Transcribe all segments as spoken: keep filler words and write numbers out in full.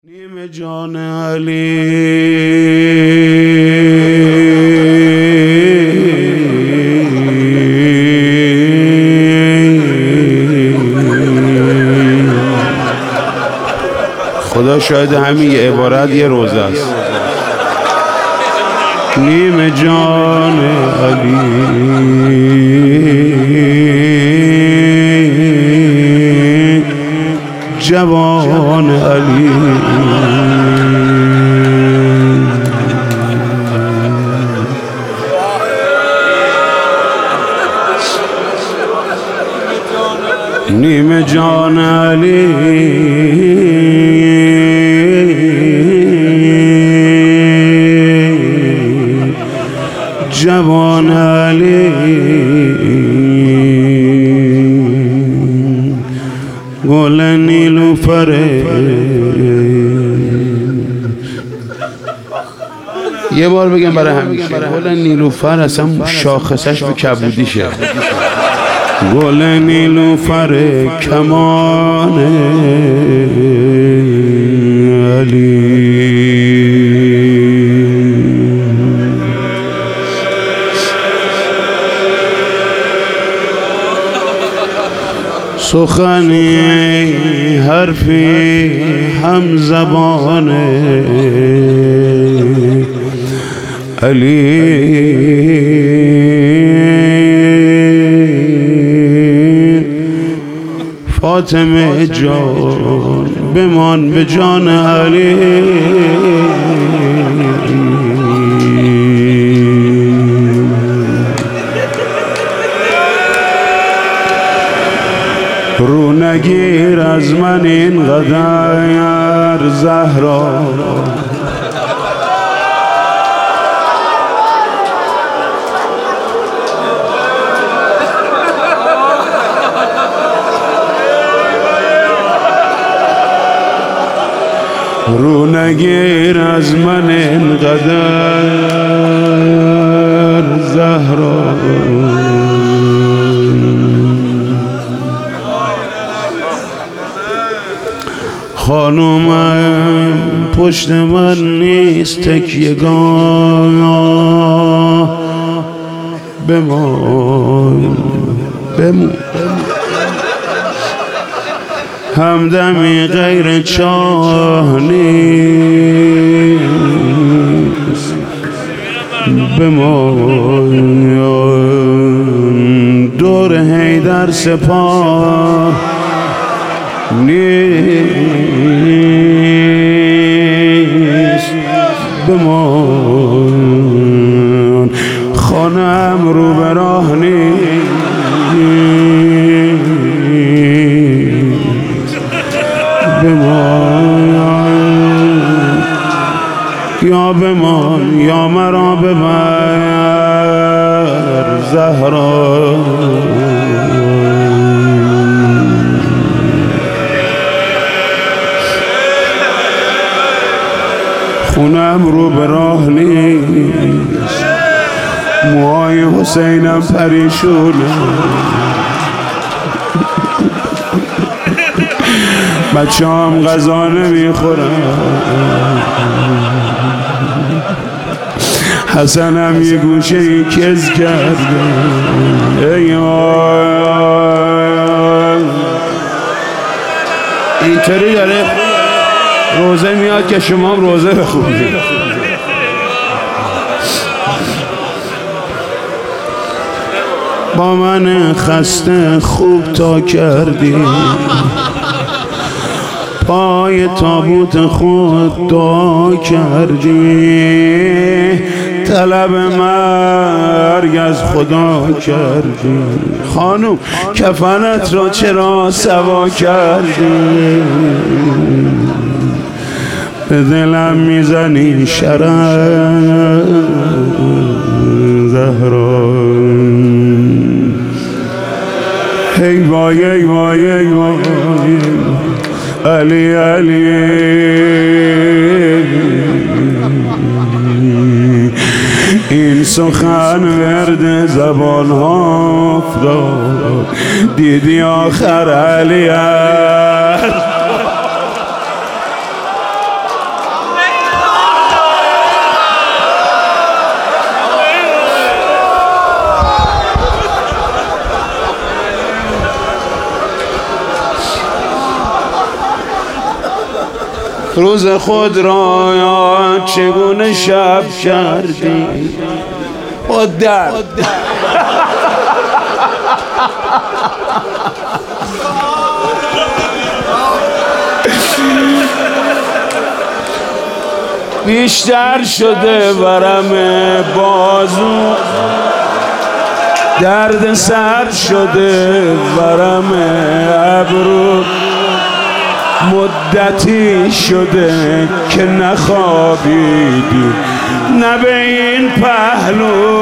نیم جان علی خدا شاید همین یه عبارت یه روزه است. نیم جان علی جوان علی نیم جان علی جوان علی گل نیلوفره. یه بار بگم برای همیشه گل نیلوفر اصلا شاخصش به کبودیشه. گل نیلوفر کمان علی سخنی حرفی هم زبان علی فاطمه جان بمان به جان علی رو نگیر از من اینقدر زهرا رو نگیر از من اینقدر زهرا خانومم پشت من نیست تکیه‌گاه بمان بمان همدمی غیر چاه نیست بمان دور حیدر سپاه نیست بمان خانم رو به راه نیست بمان یا بمان یا مرا ببر زهرا خونم رو به راه نیست موهای حسینم پریشونه بچه هم غذا نمیخورن حسنم یه گوشه ای کز کرده ای اینطوری داره روزه میاد که شما هم روزه بخونید. با من خسته خوب تا کردی پای تابوت خود دعا کردی طلب مرگ از خدا کردی خانم کفنت را چرا سوا کردی به دلم میزنی شرم زهرا ای وای ای وای ای وای علی علی این سخن ورد زبان ها افتاد دیدی آخر علی روز خود را یاد چگونه شب کردی با درد بیشتر شده ورم بازو، درد سر شده ورم ابرو، مدتی شده که نخوابیدی نه به این پهلو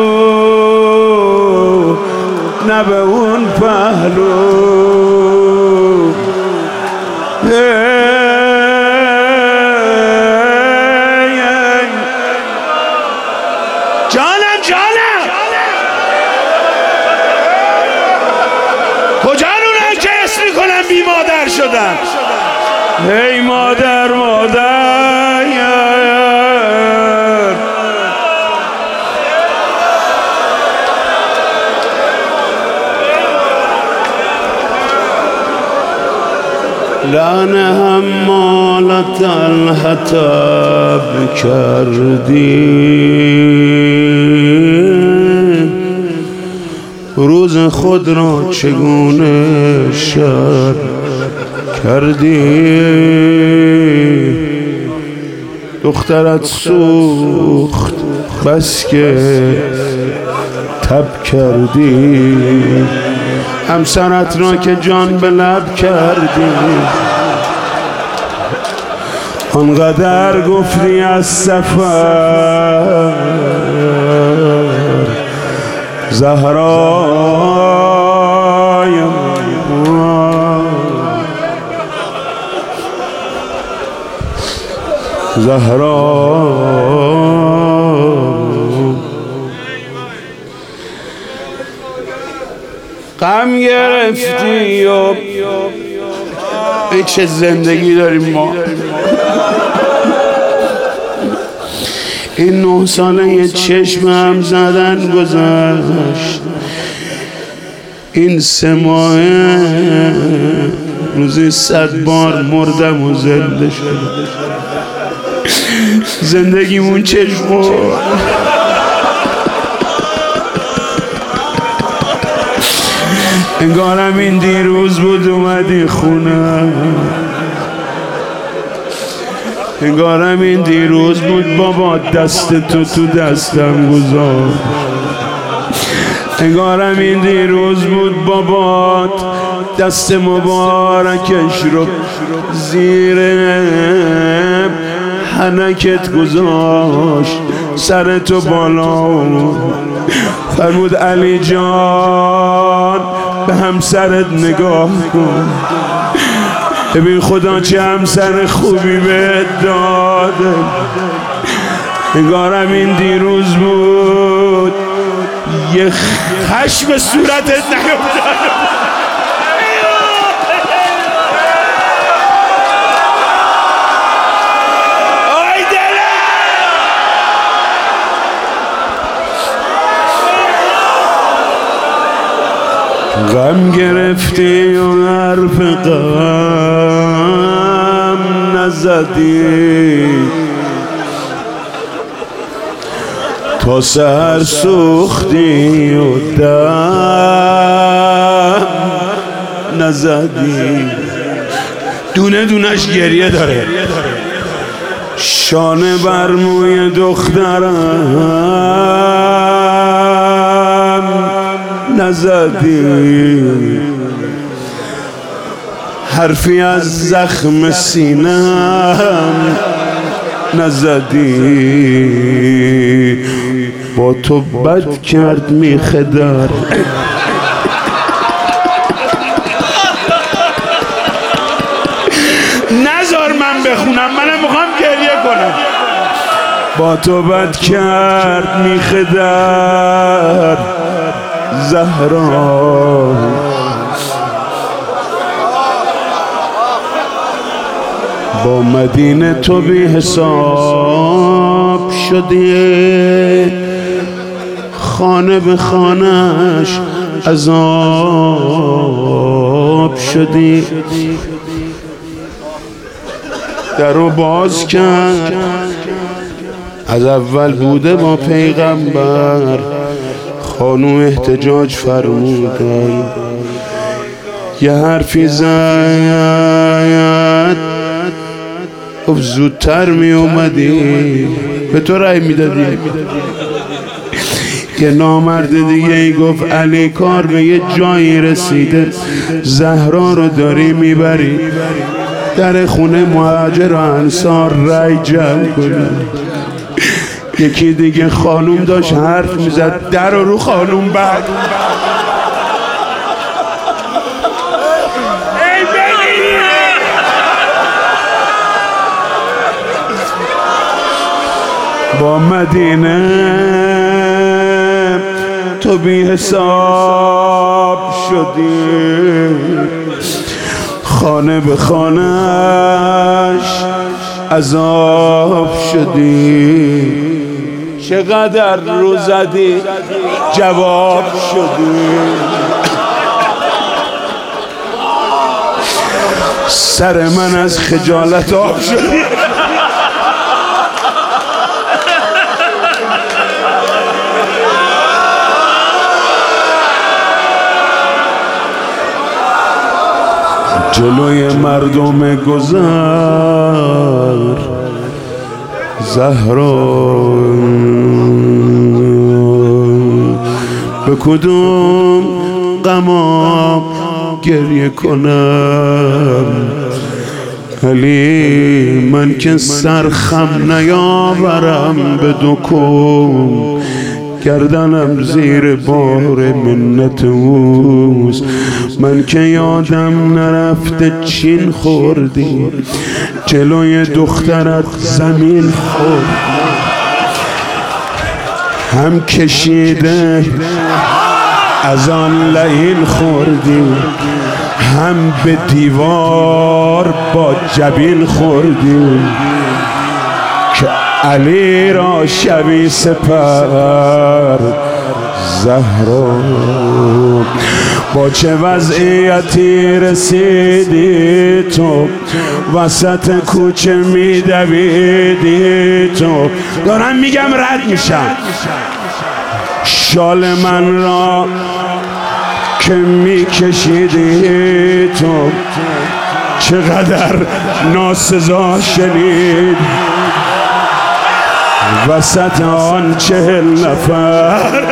نه به اون پهلو. جانم جانم کجا اونایی که اسم میکنن بی مادر شدن؟ ای مادر مادر لعنه حمالت الحطب کردی، روز خود را چگونه شب کردی. دخترت سوخت بس که تب کردی، همسرت را که جان به لب کردی. آنقدر گفتی از سفر زهرای زهرا، غم گرفتی و ای چه زندگی داریم ما. این نه ساله یه چشم هم زدن گذشت، این سه ماهه روزی صد بار مردم و زنده شد. زندگیمون چشم انگارم این دیروز بود اومدی خونه، انگارم این دیروز بود بابا دست تو تو دستم گذار، انگارم این دیروز بود بابا دست مبارکش رو زیر حنکت گذاشت، سر تو بالا فرمود علی جان به همسرت نگاه کن، ببین خدا چه همسر خوبی بهت داده. انگارم این دیروز بود یه خشم صورتت نیفتاد. غم گرفتی و حرف غم نزدی، تا سحر سوختی و دم نزدی. دونه دونش گریه داره، شانه بر موی دخترم نزدی، حرفی از زخم سینم نزدی. با تو بد کرد میخدر نذار من بخونم، منم میخوام گریه کنم. با تو بد کرد میخدر زهرا، با مدینه تو بی حساب شدی، خانه به خانهش عذاب شدی. در رو باز کرد. از اول بوده با پیغمبر. خانوم احتجاج فرمودن، یه حرفی زد، گفت زودتر می اومدی به تو رای میدادی. یه نامرد دیگه ای گفت علی کار به یه جایی رسیده، زهرا رو داری میبری در خونه مهاجر و انصار رای جمع کنی. یکی دیگه خانوم داشت حرف میزد، در رو رو خانوم بعد با مدینه تو بی حساب شدی، خانه به خانهش عذاب شدی. چقدر رو زدی جواب شدی. سر من از خجالت آب شدی. جلوی مردم گذر زهرا به کدوم غمام گریه کنم؟ علی من که سرخم نیاورم به دکون، گردنم زیر بار منت اوست. من که یادم نرفته چین خوردی، جلوی دخترت زمین خوردی. هم کشیده از آن لعین خوردی، هم به دیوار با جبین خوردی. که علی را شبی سپر زهرا با چه وضعیتی رسیدی تو، وسط کوچه میدویدی تو. دارم میگم رد میشم. شال من را که میکشیدی تو، چقدر ناسزا شنید وسط آن چهل نفر.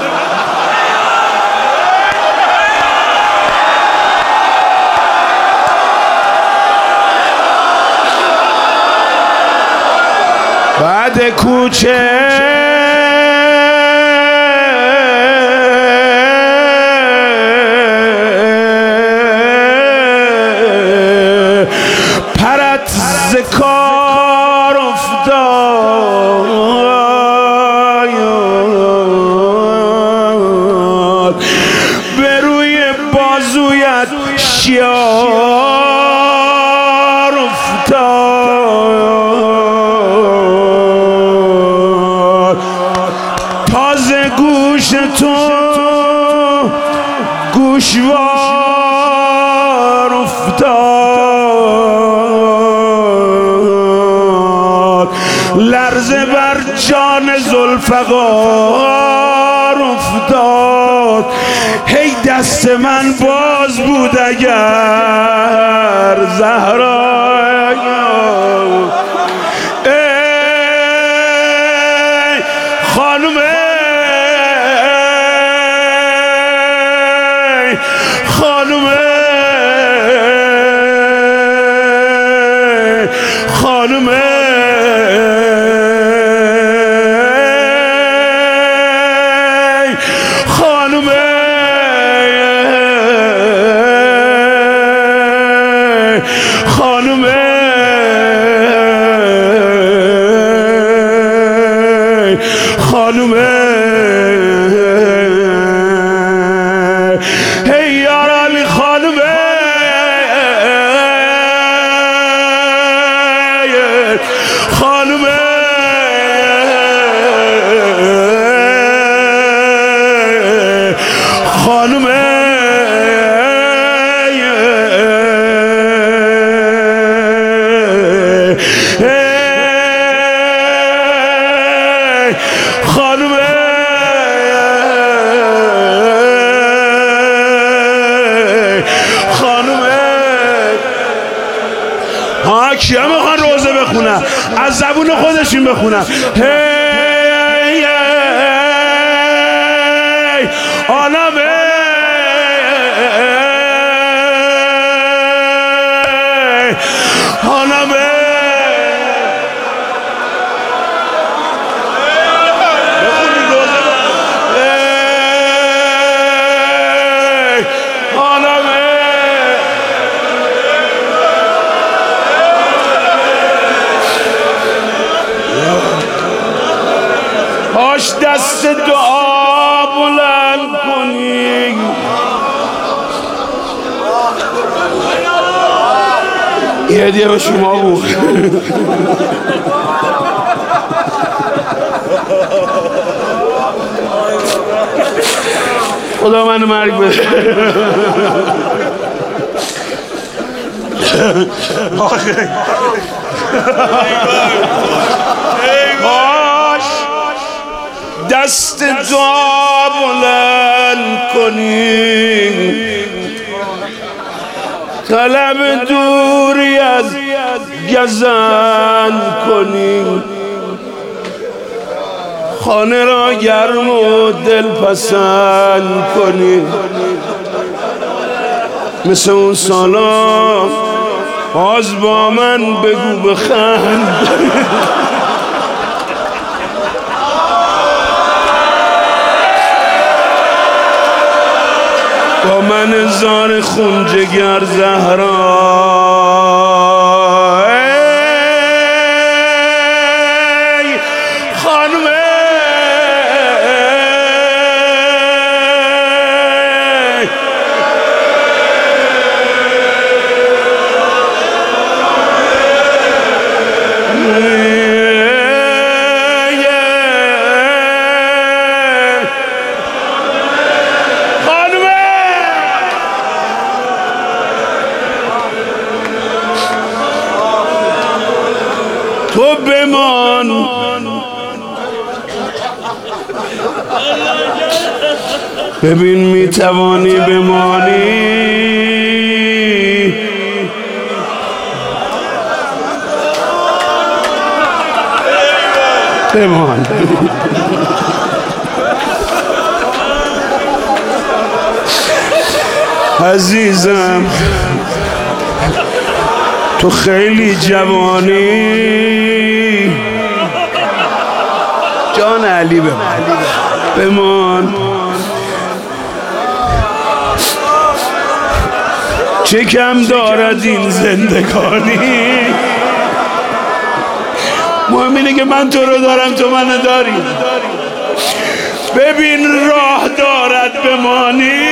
بعد کوچه پرت ز کار افتاد، به روی بازویت شیار افتاد. تازه گوش تو گوشوار افتاد، لرزه بر جان ذوالفقار افتاد. هی دست من باز بود اگر زهرا، ای خانم، ای خانم، خانم، خانم، خانم، خانم، هی یار علی خانم، خانم، خانم، از زبون خودشون بخونم. هی هی عالم عالم هاش دست دعا بلند کنی، یه هدیه به شما بود. خدا منو مرگ بده. هاش دست دعا بلند کنی، طلب دوری از گزند کنی، خانه را گرم و دل پسند کنی، مثل اون سالا باز با من بگو بخند. با من زار خون جگر زهرا، ای خانم تو بمان، ببین میتوانی بمانی، بمان. عزیزم تو خیلی جوانی، جان علی بمان بمان. چه کم دارد این زندگانی، مهم اینه که من تو رو دارم تو منو داری. ببین راه دارد بمانی،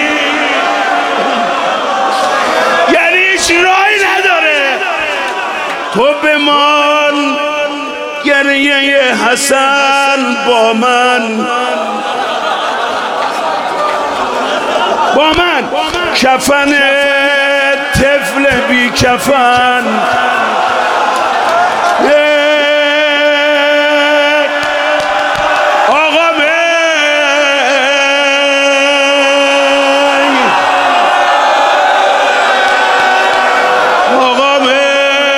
یعنی هیچ راهی نداره. تو بمان، گریه حسن با من، با من کفن طفل بی کفن، آقا می آقا می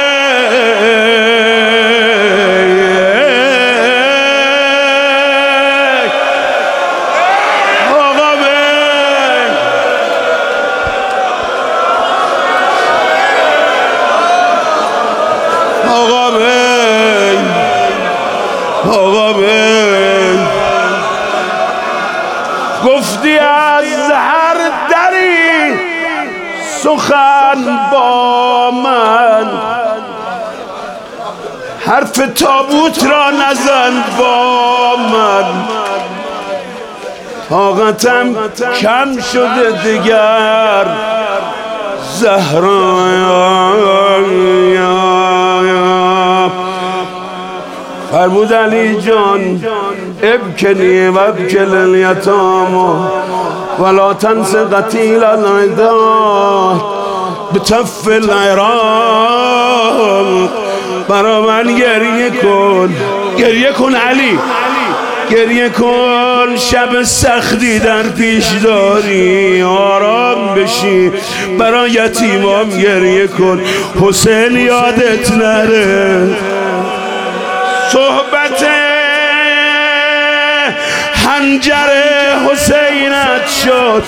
آقا بی آقا بی گفتی از هر دری سخن با من، حرف تابوت را نزن با من. طاقتم کم شده دیگر زهرا. فرمود علی جان ابکنی و ابکل الیتام ولا تنس قتیل العدا بتف العراق. برا من گریه کن، گریه کن علی، گریه کن. شب سختی در پیش داری، آرام بشی. برا یتیمام گریه کن، حسین یادت نره. صحبت حنجر حسینت شد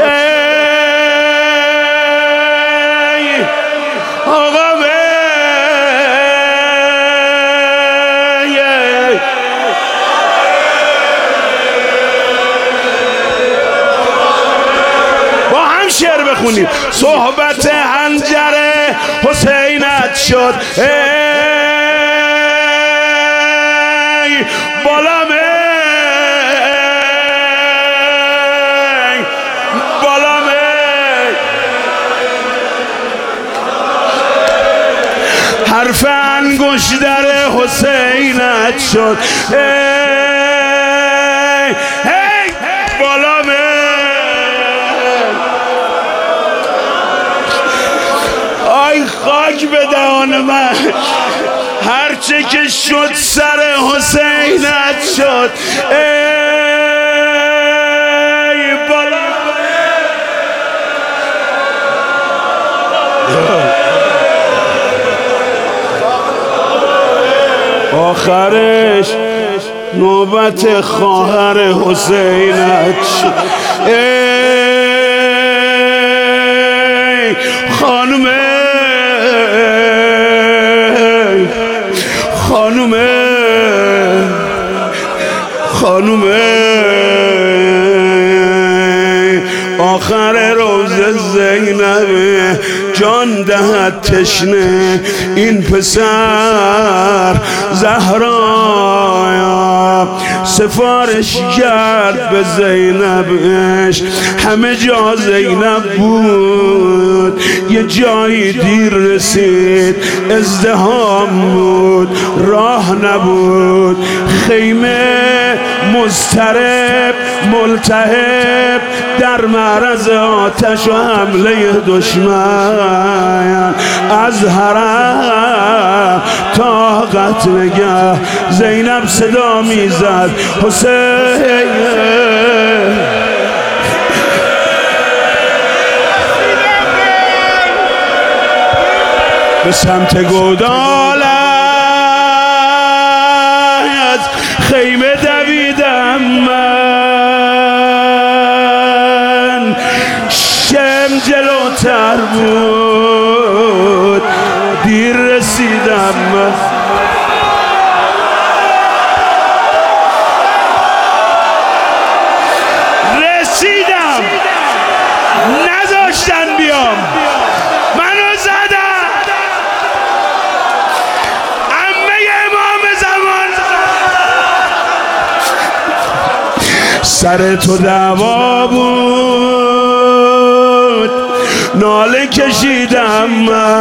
ای آقا با هم شعر بخونیم. صحبت حنجر حسینت شد ای بالام بالام حرف انگشتر حسینت شد ای ای بالام آی خاک به دهان من هرچه که شد سر حسینت شد ای بالا آخرش نوبت خواهر حسینت شد ای خانم خانوم خانوم آخر روز زینب جان دهد تشنه این پسر زهرا سفارش کرد به زینبش همه جا زینب بود یه جایی دیر رسید ازدحام بود راه نبود خیمه مضطرب ملتهب در معرض آتش و حمله دشمن از حرم تا قتلگاه زینب صدا میزد حسین به سمت گودال از خیمه دویدم من شم جلوتر بود دیر رسیدم من رسیدم نذاشتن بیام منو زدن عمه امام زمان سر تو دعوا بود ناله کشیدم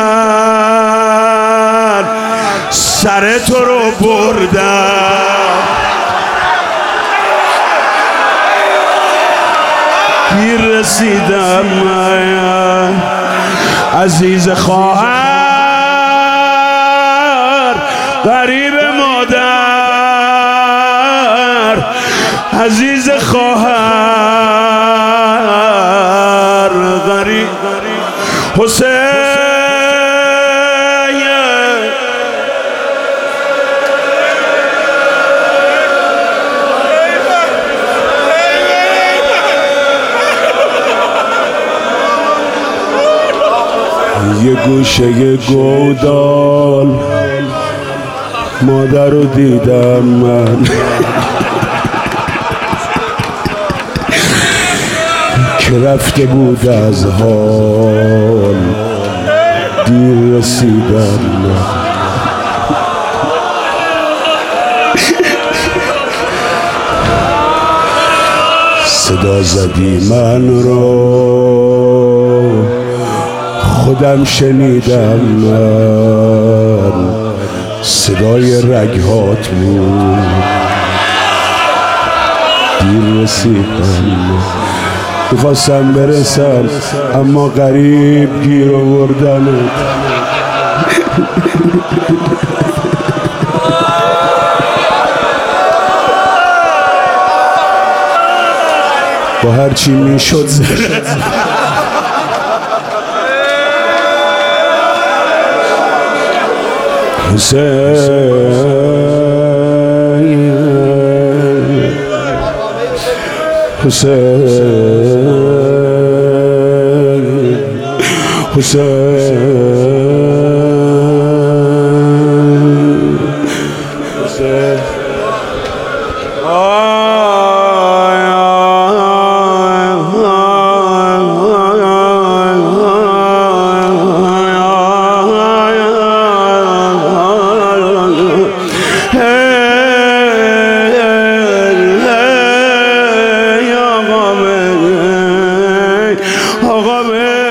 من سر تو رو بردم دیر رسیدم من عزیز خواهر غریب مادر عزیز خواهر غریب حسین یه گوشه گودال مادر رو دیدم من که رفته بود از حال دیر رسیدم من صدا زدی من رو خودم شنیدم من صدای رگهات بود دیر رسیدم میخواستم برسم اما غریب گیر آوردنت با هرچی میشد حسین حسین حسین آقا